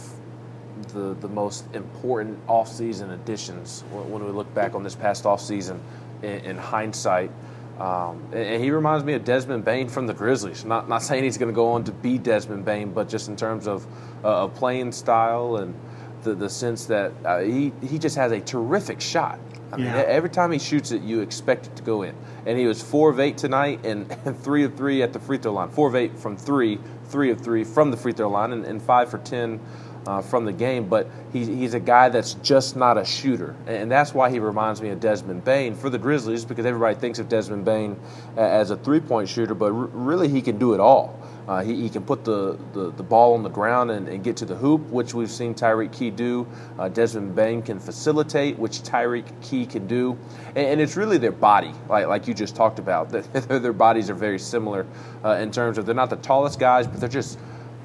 the the most important offseason additions when, when we look back on this past offseason in, in hindsight. Um, and, and he reminds me of Desmond Bain from the Grizzlies. Not not saying he's going to go on to be Desmond Bain, but just in terms of, uh, of playing style and the, the sense that uh, he, he just has a terrific shot. I mean, yeah. every time he shoots it, you expect it to go in. And he was four of eight tonight and, and three of three at the free throw line. Four of eight from three, three of three from the free throw line, and, and five for ten uh, from the game. But he, he's a guy that's just not a shooter. And that's why he reminds me of Desmond Bain for the Grizzlies, because everybody thinks of Desmond Bain as a three-point shooter, but r- really he can do it all. Uh, he, he can put the, the, the ball on the ground and, and get to the hoop, which we've seen Tyreke Key do. Uh, Desmond Bain can facilitate, which Tyreke Key can do. And, and it's really their body, like like you just talked about. Their bodies are very similar uh, in terms of they're not the tallest guys, but they're just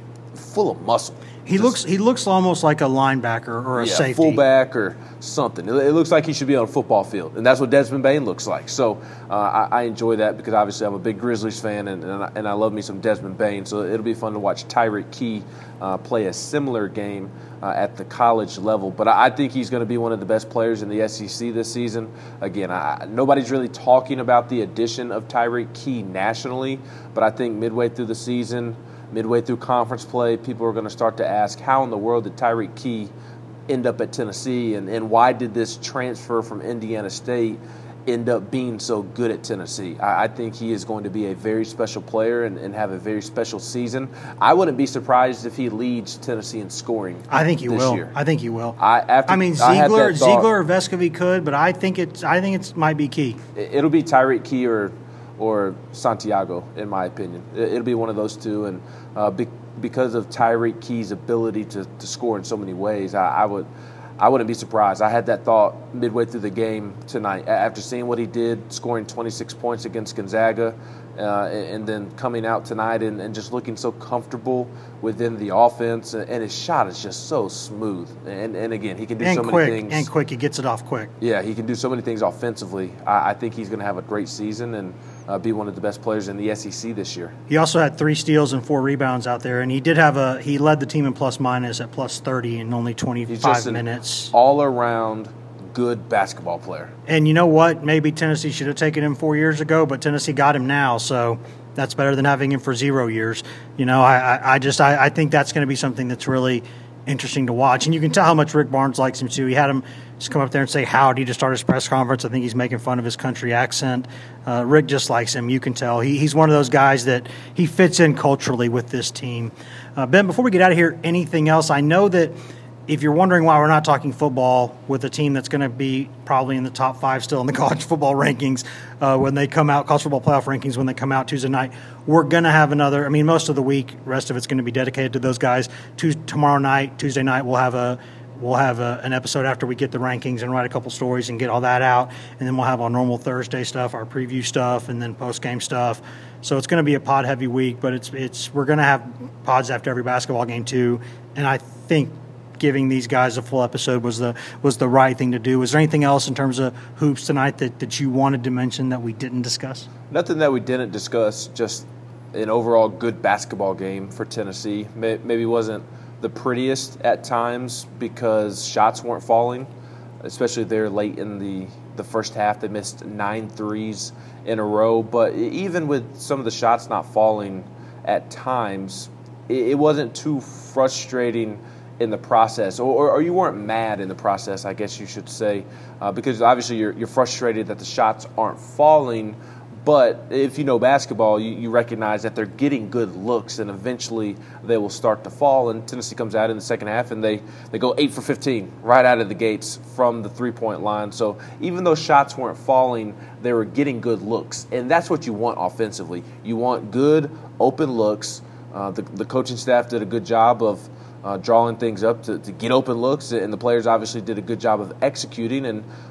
full of muscle. He just, looks he looks almost like a linebacker or a yeah, safety. fullback or something. It, it looks like he should be on a football field, and that's what Desmond Bain looks like. So uh, I, I enjoy that because obviously I'm a big Grizzlies fan, and, and, I, and I love me some Desmond Bain. So it'll be fun to watch Tyreke Key uh, play a similar game uh, at the college level. But I, I think he's going to be one of the best players in the S E C this season. Again, I, nobody's really talking about the addition of Tyreke Key nationally, but I think midway through the season, midway through conference play, people are going to start to ask, how in the world did Tyreke Key end up at Tennessee, and, and why did this transfer from Indiana State end up being so good at Tennessee? I, I think he is going to be a very special player and, and have a very special season. I wouldn't be surprised if he leads Tennessee in scoring. I think he this will. Year. I think he will. I, after, I mean, I had Ziegler, that thought. Ziegler or Vescovy could, but I think it's I think it's might be Key. It'll be Tyreke Key or or Santiago, in my opinion. It'll be one of those two, and uh, be, because of Tyreke Key's ability to, to score in so many ways, I, I would I wouldn't be surprised. I had that thought midway through the game tonight after seeing what he did, scoring twenty-six points against Gonzaga, uh, and then coming out tonight and, and just looking so comfortable within the offense, and his shot is just so smooth. And and again, he can do and so quick, many things. And quick, he gets it off quick. Yeah, he can do so many things offensively. I, I think he's going to have a great season and uh, be one of the best players in the S E C this year. He also had three steals and four rebounds out there, and he did have a he led the team in plus minus at plus thirty in only twenty-five minutes. All around good basketball player. And you know what? Maybe Tennessee should have taken him four years ago, but Tennessee got him now, so that's better than having him for zero years. You know, I, I, I just I, I think that's going to be something that's really interesting to watch. And you can tell how much Rick Barnes likes him too. He had him just come up there and say howdy to start his press conference. I think he's making fun of his country accent. Uh, Rick just likes him. You can tell. He, he's one of those guys that he fits in culturally with this team. Uh, Ben, before we get out of here, anything else? I know that if you're wondering why we're not talking football with a team that's going to be probably in the top five still in the college football rankings uh, when they come out, college football playoff rankings when they come out Tuesday night, we're going to have another, I mean, most of the week, rest of it's going to be dedicated to those guys. Tuesday, tomorrow night, Tuesday night, we'll have a We'll have a, an episode after we get the rankings and write a couple stories and get all that out. And then we'll have our normal Thursday stuff, our preview stuff, and then post-game stuff. So it's going to be a pod-heavy week, but it's it's we're going to have pods after every basketball game too. And I think giving these guys a full episode was the was the right thing to do. Was there anything else in terms of hoops tonight that, that you wanted to mention that we didn't discuss? Nothing that we didn't discuss, just an overall good basketball game for Tennessee. Maybe wasn't the prettiest at times because shots weren't falling, especially there late in the, the first half. They missed nine threes in a row. But even with some of the shots not falling at times, it, it wasn't too frustrating in the process, or, or you weren't mad in the process, I guess you should say, uh, because obviously you're, you're frustrated that the shots aren't falling. But if you know basketball, you, you recognize that they're getting good looks, and eventually they will start to fall. And Tennessee comes out in the second half, and they, they go eight for fifteen right out of the gates from the three-point line. So even though shots weren't falling, they were getting good looks. And that's what you want offensively. You want good, open looks. Uh, the, the coaching staff did a good job of uh, drawing things up to, to get open looks, and the players obviously did a good job of executing. And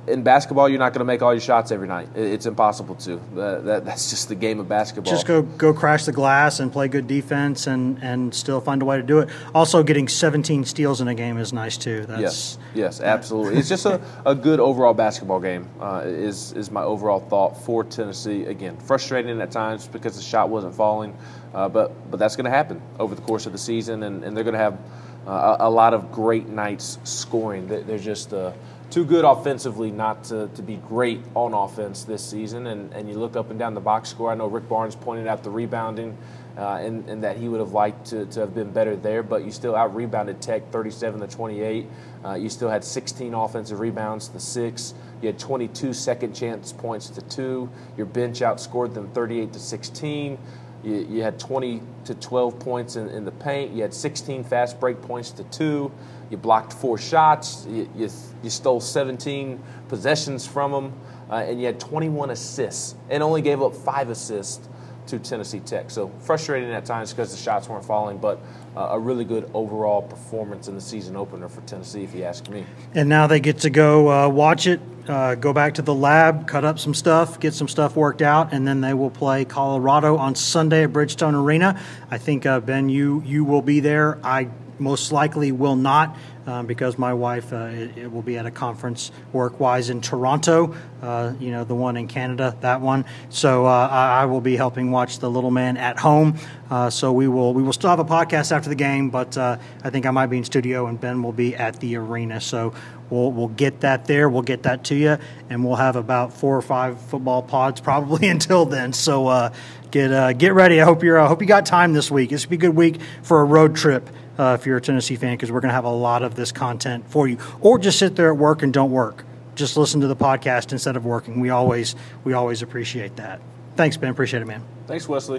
in basketball, you're not going to make all your shots every night. It's impossible to. That, that, that's just the game of basketball. Just go go crash the glass and play good defense and, and still find a way to do it. Also, getting seventeen steals in a game is nice too. That's, yes, yes, absolutely. It's just a, a good overall basketball game uh, is, is my overall thought for Tennessee. Again, frustrating at times because the shot wasn't falling, uh, but, but that's going to happen over the course of the season, and, and they're going to have uh, a, a lot of great nights scoring. They're just uh, – too good offensively not to, to be great on offense this season. And, and you look up and down the box score. I know Rick Barnes pointed out the rebounding uh, and, and that he would have liked to, to have been better there, but you still out-rebounded Tech thirty-seven to twenty-eight. Uh, you still had sixteen offensive rebounds to six. You had twenty-two second chance points to two. Your bench outscored them thirty-eight to sixteen. You, you had twenty to twelve points in, in the paint. You had sixteen fast break points to two. You blocked four shots. You, you, you stole seventeen possessions from them. Uh, and you had twenty-one assists and only gave up five assists to Tennessee Tech. So frustrating at times because the shots weren't falling, but uh, a really good overall performance in the season opener for Tennessee, if you ask me. And now they get to go uh, watch it, uh, go back to the lab, cut up some stuff, get some stuff worked out, and then they will play Colorado on Sunday at Bridgestone Arena. I think, uh, Ben, you you will be there. I most likely will not um, because my wife uh, it, it will be at a conference work-wise in Toronto, uh, you know, the one in Canada, that one. So uh, I, I will be helping watch the little man at home. Uh, so we will we will still have a podcast after the game, but uh, I think I might be in studio and Ben will be at the arena. So we'll we'll get that there. We'll get that to you, and we'll have about four or five football pods probably until then. So uh, get uh, get ready. I hope you're. I uh, hope you got time this week. This will be a good week for a road trip. Uh, if you're a Tennessee fan, because we're going to have a lot of this content for you. Or just sit there at work and don't work. Just listen to the podcast instead of working. We always we always appreciate that. Thanks, Ben. Appreciate it, man. Thanks, Wesley.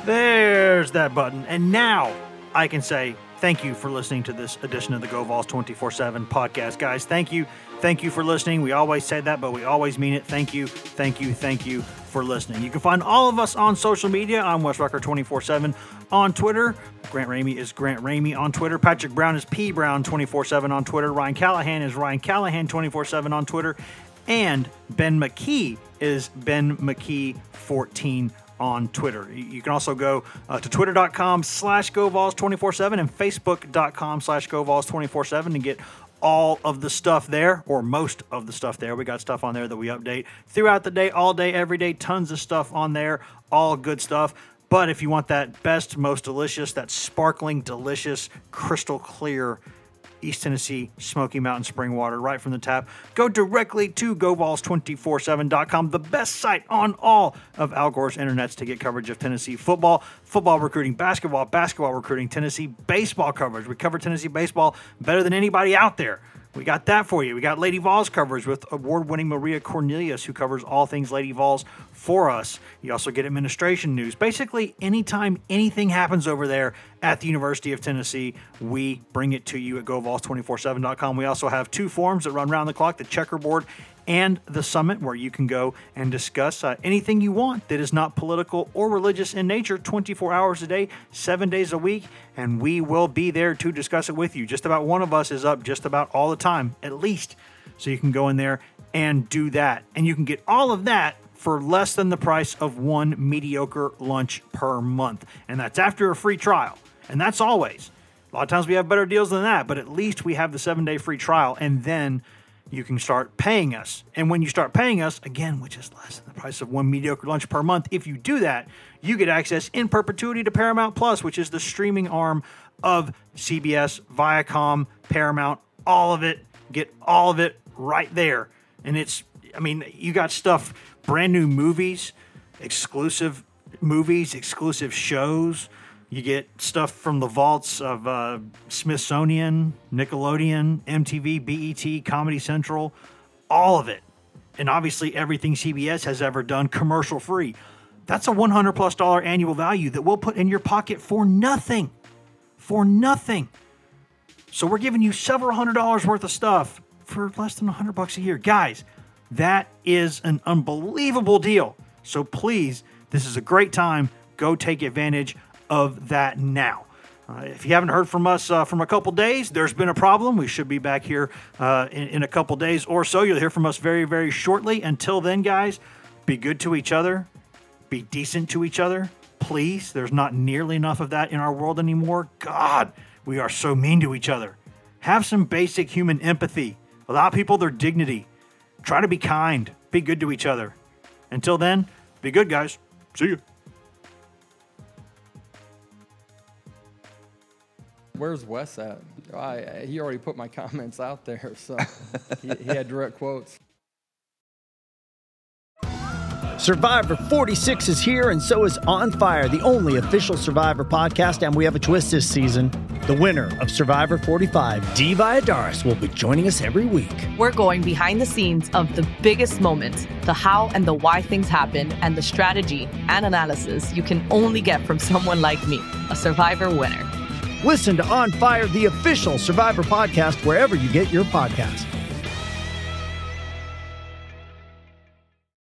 There's that button. And now I can say thank you for listening to this edition of the Go Vols twenty-four seven podcast. Guys, thank you. Thank you for listening. We always say that, but we always mean it. Thank you, thank you, thank you for listening. You can find all of us on social media. I'm Wes Rucker twenty-four seven on Twitter. Grant Ramey is Grant Ramey on Twitter. Patrick Brown is P Brown twenty-four seven on Twitter. Ryan Callahan is Ryan Callahan twenty-four seven on Twitter. And Ben McKee is Ben McKee fourteen on Twitter. You can also go uh, to twitter.com slash GoVols247 and facebook.com slash GoVols247 to get all of the stuff there, or most of the stuff there. We got stuff on there that we update throughout the day, all day, every day. Tons of stuff on there, all good stuff. But if you want that best, most delicious, that sparkling, delicious, crystal clear East Tennessee Smoky Mountain spring water right from the tap, go directly to Go Vols two four seven dot com, the best site on all of Al Gore's internets to get coverage of Tennessee football, football recruiting, basketball, basketball recruiting, Tennessee baseball coverage. We cover Tennessee baseball better than anybody out there. We got that for you. We got Lady Vols coverage with award-winning Maria Cornelius, who covers all things Lady Vols for us. You also get administration news. Basically, anytime anything happens over there at the University of Tennessee, we bring it to you at Go Vols two four seven dot com. We also have two forums that run around the clock, the Checkerboard and the Summit, where you can go and discuss uh, anything you want that is not political or religious in nature, twenty-four hours a day, seven days a week, and we will be there to discuss it with you. Just about one of us is up just about all the time, at least. So you can go in there and do that. And you can get all of that for less than the price of one mediocre lunch per month. And that's after a free trial. And that's always. A lot of times we have better deals than that, but at least we have the seven-day free trial, and then you can start paying us. And when you start paying us, again, which is less than the price of one mediocre lunch per month, if you do that, you get access in perpetuity to Paramount Plus, which is the streaming arm of C B S, Viacom, Paramount, all of it. Get all of it right there. And it's, I mean, you got stuff, brand new movies, exclusive movies, exclusive shows. You get stuff from the vaults of uh, Smithsonian, Nickelodeon, M T V, B E T, Comedy Central, all of it. And obviously everything C B S has ever done commercial free. That's a one hundred plus dollar annual value that we'll put in your pocket for nothing. For nothing. So we're giving you several hundred dollars worth of stuff for less than one hundred bucks a year. Guys, that is an unbelievable deal. So please, this is a great time. Go take advantage of that now. Uh, if you haven't heard from us uh, from a couple days, there's been a problem. We should be back here uh, in, in a couple days or so. You'll hear from us very, very shortly. Until then, guys, be good to each other. Be decent to each other. Please. There's not nearly enough of that in our world anymore. God, we are so mean to each other. Have some basic human empathy. Allow people their dignity. Try to be kind. Be good to each other. Until then, be good, guys. See you. Where's Wes at? I, he already put my comments out there, so he, he had direct quotes. Survivor forty-six is here, and so is On Fire, the only official Survivor podcast, and we have a twist this season. The winner of Survivor forty-five, Dee Valladares, will be joining us every week. We're going behind the scenes of the biggest moments, the how and the why things happen, and the strategy and analysis you can only get from someone like me, a Survivor winner. Listen to On Fire, the official Survivor podcast, wherever you get your podcasts.